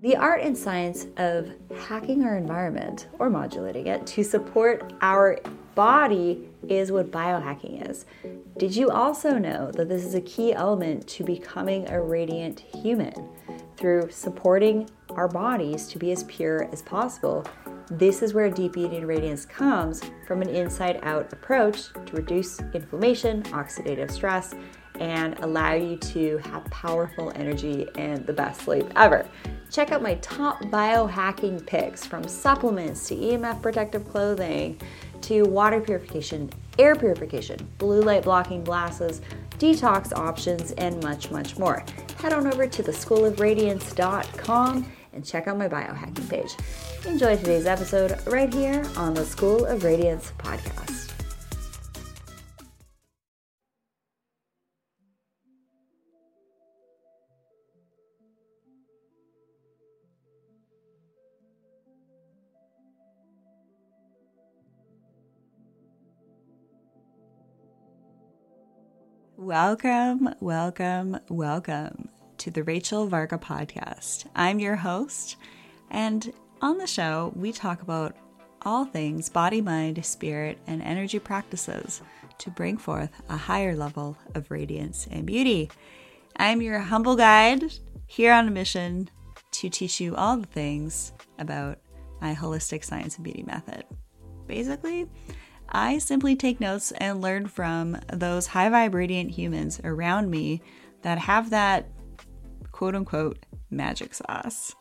The art and science of hacking our environment or modulating it to support our body is what biohacking is. Did you also know that this is a key element to becoming a radiant human? Through supporting our bodies to be as pure as possible, this is where deep eating radiance comes from an inside-out approach to reduce inflammation, oxidative stress, and allow you to have powerful energy and the best sleep ever. Check out my top biohacking picks, from supplements to EMF protective clothing to water purification, air purification, blue light blocking glasses, detox options, and much, much more. Head on over to theschoolofradiance.com and check out my biohacking page. Enjoy today's episode right here on the School of Radiance podcast. Welcome to the Rachel Varga podcast. I'm your host, and on the show, we talk about all things body, mind, spirit, and energy practices to bring forth a higher level of radiance and beauty. I'm your humble guide here on a mission to teach you all the things about my holistic science and beauty method. Basically, I simply take notes and learn from those high vibe radiant humans around me that have that quote unquote magic sauce.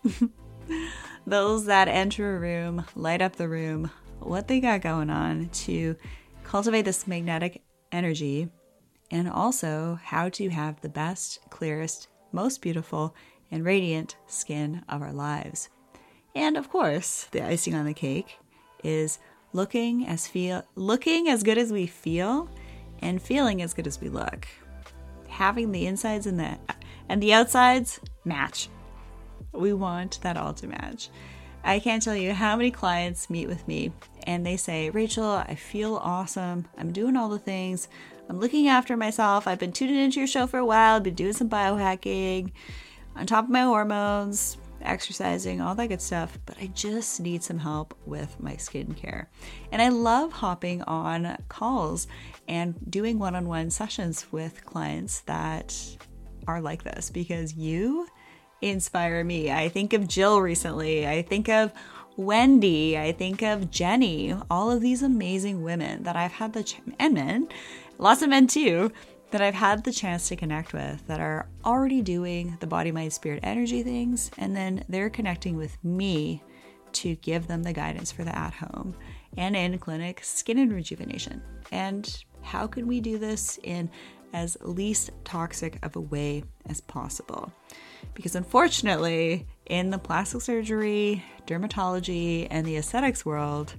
Those that enter a room, light up the room, what they got going on to cultivate this magnetic energy, and also how to have the best, clearest, most beautiful, and radiant skin of our lives. And of course, the icing on the cake is looking as good as we feel and feeling as good as we look. Having the insides and the outsides match. We want that all to match. I can't tell you how many clients meet with me and they say, Rachel, I feel awesome. I'm doing all the things. I'm looking after myself. I've been tuning into your show for a while. I've been doing some biohacking, on top of my hormones, exercising, all that good stuff, but I just need some help with my skincare. And I love hopping on calls and doing one-on-one sessions with clients that are like this because you inspire me. I think of Jill recently. I think of Wendy. I think of Jenny. All of these amazing women that I've had and men, lots of men too, that I've had the chance to connect with that are already doing the body, mind, spirit, energy things, and then they're connecting with me to give them the guidance for the at-home and in-clinic skin and rejuvenation. And how can we do this in as least toxic of a way as possible? Because unfortunately, in the plastic surgery, dermatology, and the aesthetics world,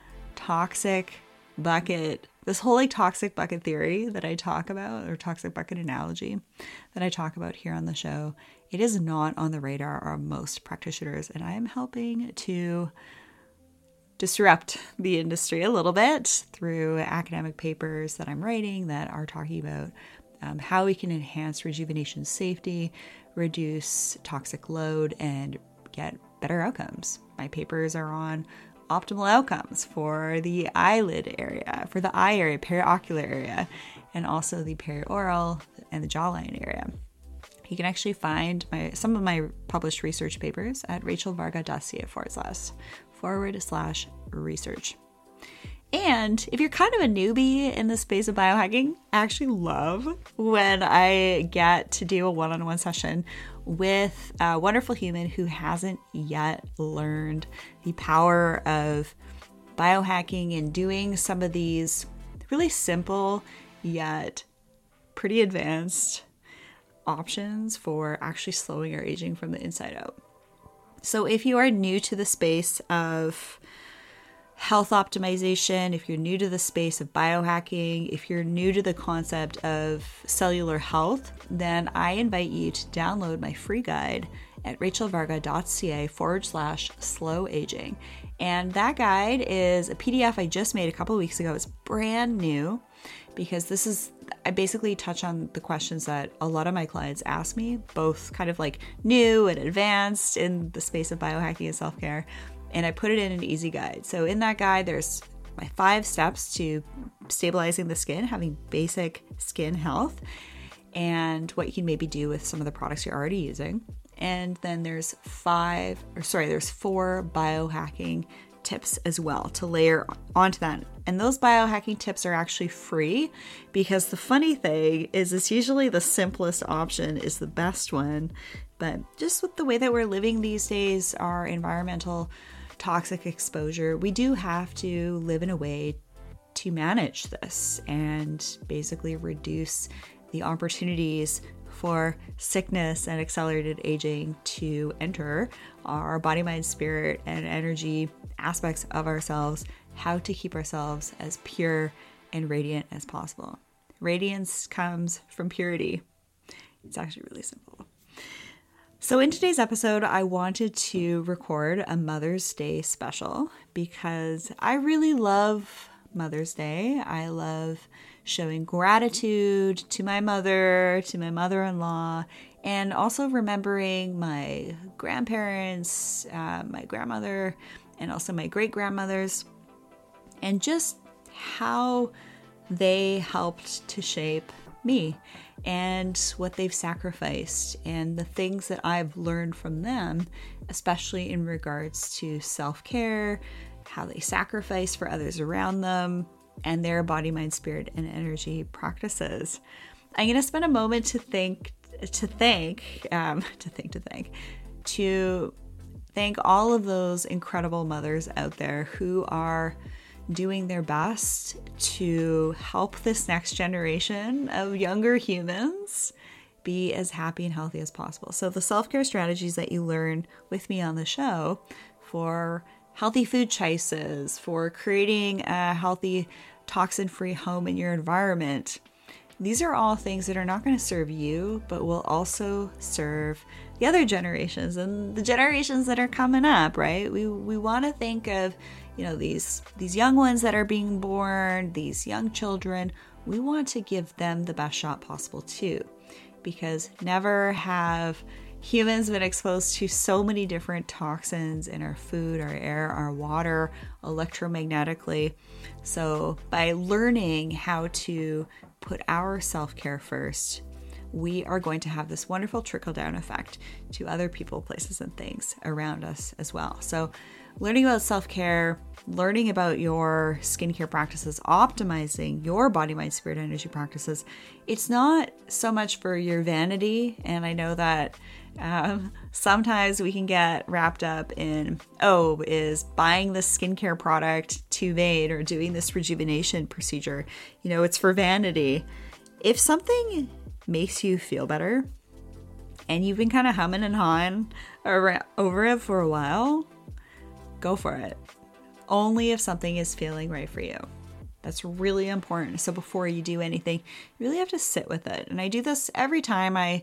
this whole toxic bucket theory that I talk about, or toxic bucket analogy that I talk about here on the show, it is not on the radar of most practitioners. And I am helping to disrupt the industry a little bit through academic papers that I'm writing that are talking about how we can enhance rejuvenation safety, reduce toxic load, and get better outcomes. My papers are on optimal outcomes for the eyelid area, for the eye area, periocular area, and also the perioral and the jawline area. You can actually find some of my published research papers at rachelvarga.ca/research. And if you're kind of a newbie in the space of biohacking, I actually love when I get to do a one-on-one session with a wonderful human who hasn't yet learned the power of biohacking and doing some of these really simple yet pretty advanced options for actually slowing our aging from the inside out. So if you are new to the space of health optimization, if you're new to the space of biohacking, if you're new to the concept of cellular health, then I invite you to download my free guide at rachelvarga.ca/slow aging. And that guide is a PDF I just made a couple of weeks ago. It's brand new because this is I basically touch on the questions that a lot of my clients ask me, both kind of like new and advanced in the space of biohacking and self-care. And I put it in an easy guide. So in that guide, there's my 5 steps to stabilizing the skin, having basic skin health, and what you can maybe do with some of the products you're already using. And then there's 4 biohacking tips as well to layer onto that. And those biohacking tips are actually free, because the funny thing is it's usually the simplest option is the best one. But just with the way that we're living these days, our environmental toxic exposure, we do have to live in a way to manage this and basically reduce the opportunities for sickness and accelerated aging to enter our body, mind, spirit, and energy aspects of ourselves, how to keep ourselves as pure and radiant as possible. Radiance comes from purity. It's actually really simple. So in today's episode, I wanted to record a Mother's Day special because I really love Mother's Day. I love showing gratitude to my mother, to my mother-in-law, and also remembering my grandparents, my grandmother, and also my great-grandmothers, and just how they helped to shape me and what they've sacrificed and the things that I've learned from them, especially in regards to self-care, how they sacrifice for others around them, and their body, mind, spirit, and energy practices. I'm going to spend a moment to thank all of those incredible mothers out there who are doing their best to help this next generation of younger humans be as happy and healthy as possible. So the self-care strategies that you learn with me on the show for healthy food choices, for creating a healthy, toxin-free home in your environment, these are all things that are not going to serve you, but will also serve the other generations and the generations that are coming up, right? We want to think of, these young ones that are being born, these young children. We want to give them the best shot possible too, because never have humans been exposed to so many different toxins in our food, our air, our water, electromagnetically. So by learning how to put our self-care first, we are going to have this wonderful trickle-down effect to other people, places, and things around us as well. So learning about self-care, learning about your skincare practices, optimizing your body, mind, spirit, energy practices, it's not so much for your vanity. And I know that sometimes we can get wrapped up in, is buying this skincare product too vain, or doing this rejuvenation procedure, it's for vanity. If something makes you feel better and you've been kind of humming and hawing over it for a while, go for it. Only if something is feeling right for you. That's really important. So before you do anything, you really have to sit with it. And I do this every time I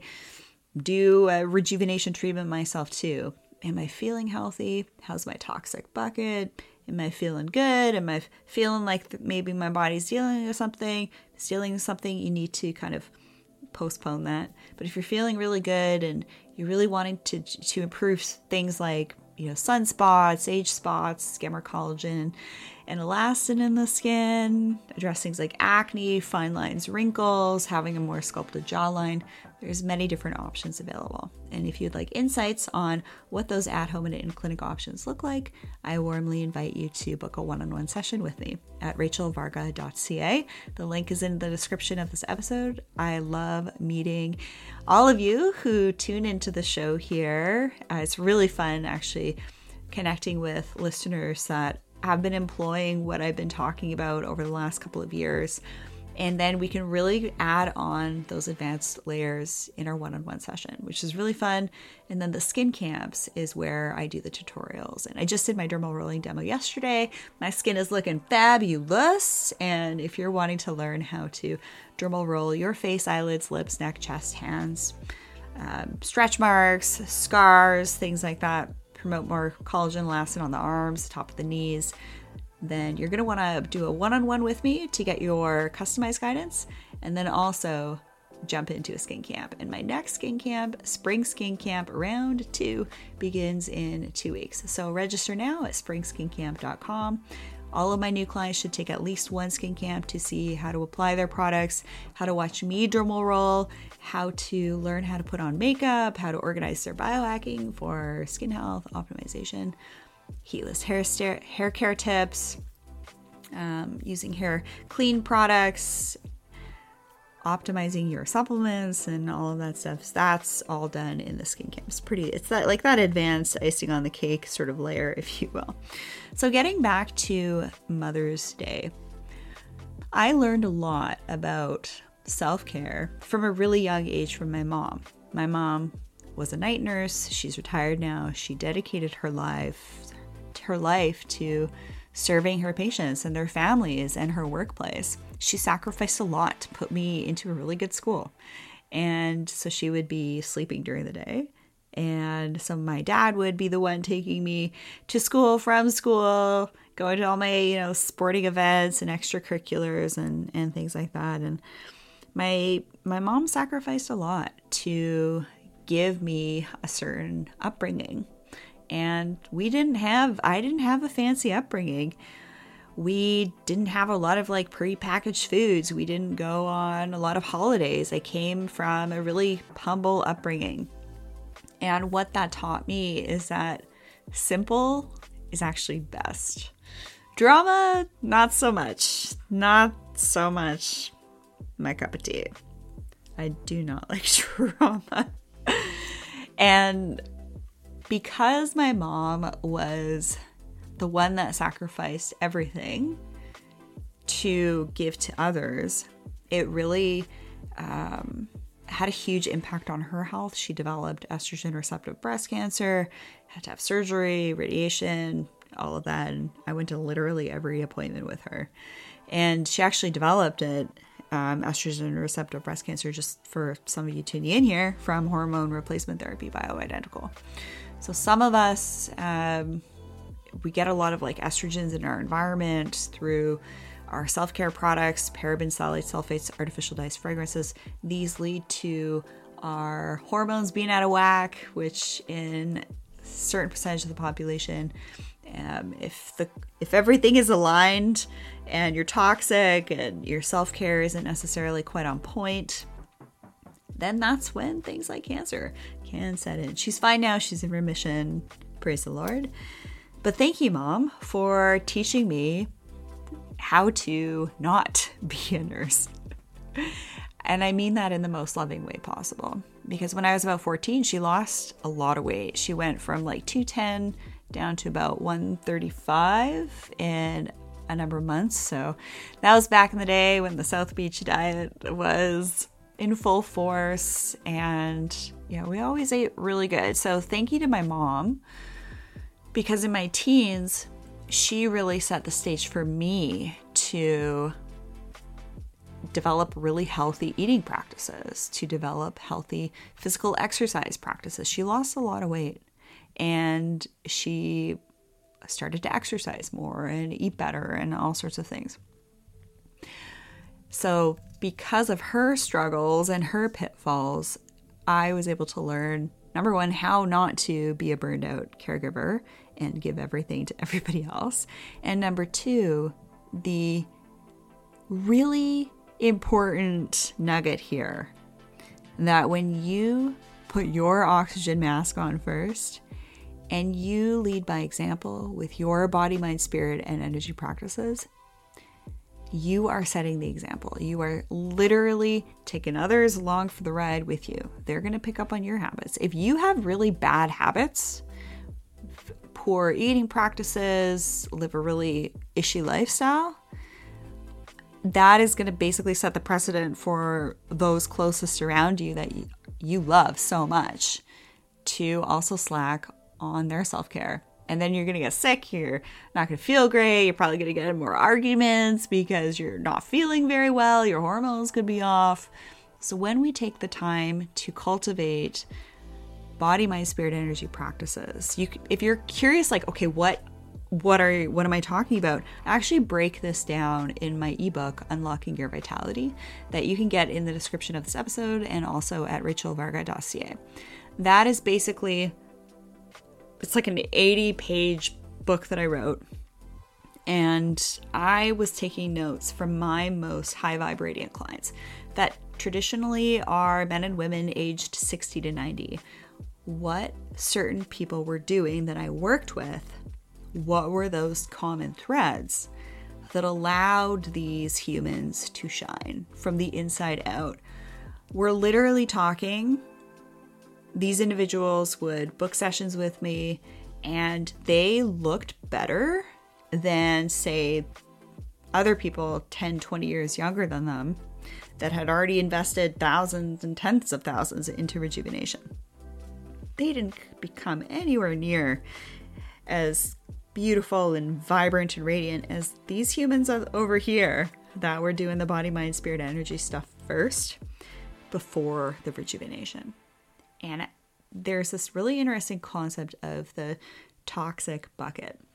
do a rejuvenation treatment myself too. Am I feeling healthy? How's my toxic bucket? Am I feeling good? Am I feeling like maybe my body's dealing with something? It's dealing with something, you need to kind of postpone that. But if you're feeling really good and you're really wanting to improve things like sunspots, age spots, get more collagen and elastin in the skin, address things like acne, fine lines, wrinkles, having a more sculpted jawline, there's many different options available. And if you'd like insights on what those at-home and in-clinic options look like, I warmly invite you to book a one-on-one session with me at rachelvarga.ca. The link is in the description of this episode. I love meeting all of you who tune into the show here. It's really fun actually connecting with listeners that have been employing what I've been talking about over the last couple of years. And then we can really add on those advanced layers in our one-on-one session, which is really fun. And then the skin camps is where I do the tutorials. And I just did my dermal rolling demo yesterday. My skin is looking fabulous. And if you're wanting to learn how to dermal roll your face, eyelids, lips, neck, chest, hands, stretch marks, scars, things like that, promote more collagen, elastin on the arms, top of the knees, then you're going to want to do a one-on-one with me to get your customized guidance. and then also jump into a skin camp. And my next skin camp, Spring Skin Camp round 2, begins in 2 weeks. So register now at springskincamp.com. All of my new clients should take at least one skin camp to see how to apply their products, how to watch me dermal roll, how to learn how to put on makeup, how to organize their biohacking for skin health, optimization, heatless hair care tips, using hair clean products, optimizing your supplements and all of that stuff. That's all done in the skin camp. It's that like that advanced icing on the cake sort of layer, if you will. So getting back to Mother's Day, I learned a lot about self-care from a really young age from my mom. My mom was a night nurse. She's retired now. She dedicated her life to serving her patients and their families and her workplace. She sacrificed a lot to put me into a really good school. And so she would be sleeping during the day. And so my dad would be the one taking me to school, from school, going to all my, sporting events and extracurriculars and things like that. And my mom sacrificed a lot to give me a certain upbringing. And I didn't have a fancy upbringing. We didn't have a lot of like prepackaged foods. We didn't go on a lot of holidays. I came from a really humble upbringing. And what that taught me is that simple is actually best. Drama, not so much. Not so much my cup of tea. I do not like drama. And because my mom was the one that sacrificed everything to give to others, it really had a huge impact on her health. She developed estrogen receptive breast cancer, had to have surgery, radiation, all of that. And I went to literally every appointment with her. And she actually developed it, estrogen receptive breast cancer, just for some of you tuning in here, from hormone replacement therapy, bioidentical. So some of us, we get a lot of like estrogens in our environment through our self-care products, parabens, phthalates, sulfates, artificial dyes, fragrances. These lead to our hormones being out of whack, which in a certain percentage of the population, if everything is aligned and you're toxic and your self-care isn't necessarily quite on point, then that's when things like cancer can set in. She's fine now. She's in remission. Praise the Lord. But thank you, Mom, for teaching me how to not be a nurse. And I mean that in the most loving way possible. Because when I was about 14, she lost a lot of weight. She went from like 210 down to about 135 in a number of months. So that was back in the day when the South Beach diet was in full force. And we always ate really good. So thank you to my mom, because in my teens, she really set the stage for me to develop really healthy eating practices, to develop healthy physical exercise practices. She lost a lot of weight, and she started to exercise more and eat better and all sorts of things. So because of her struggles and her pitfalls, I was able to learn, number one, how not to be a burned out caregiver and give everything to everybody else. And number two, the really important nugget here, that when you put your oxygen mask on first and you lead by example with your body, mind, spirit, and energy practices, you are setting the example. You are literally taking others along for the ride with you. They're going to pick up on your habits. If you have really bad habits, poor eating practices, live a really ishy lifestyle, that is going to basically set the precedent for those closest around you that you love so much to also slack on their self-care. And then you're going to get sick, you're not going to feel great, you're probably going to get in more arguments because you're not feeling very well, your hormones could be off. So when we take the time to cultivate body, mind, spirit, energy practices, if you're curious, like, okay, what what am I talking about? I actually break this down in my ebook, Unlocking Your Vitality, that you can get in the description of this episode and also at rachelvarga.ca. That is basically, it's like an 80-page book that I wrote. And I was taking notes from my most high vibrating clients that traditionally are men and women aged 60 to 90. What certain people were doing that I worked with, what were those common threads that allowed these humans to shine from the inside out? We're literally talking, these individuals would book sessions with me and they looked better than, say, other people 10, 20 years younger than them that had already invested thousands and tens of thousands into rejuvenation. They didn't become anywhere near as beautiful and vibrant and radiant as these humans over here that were doing the body, mind, spirit, energy stuff first before the rejuvenation. And there's this really interesting concept of the toxic bucket.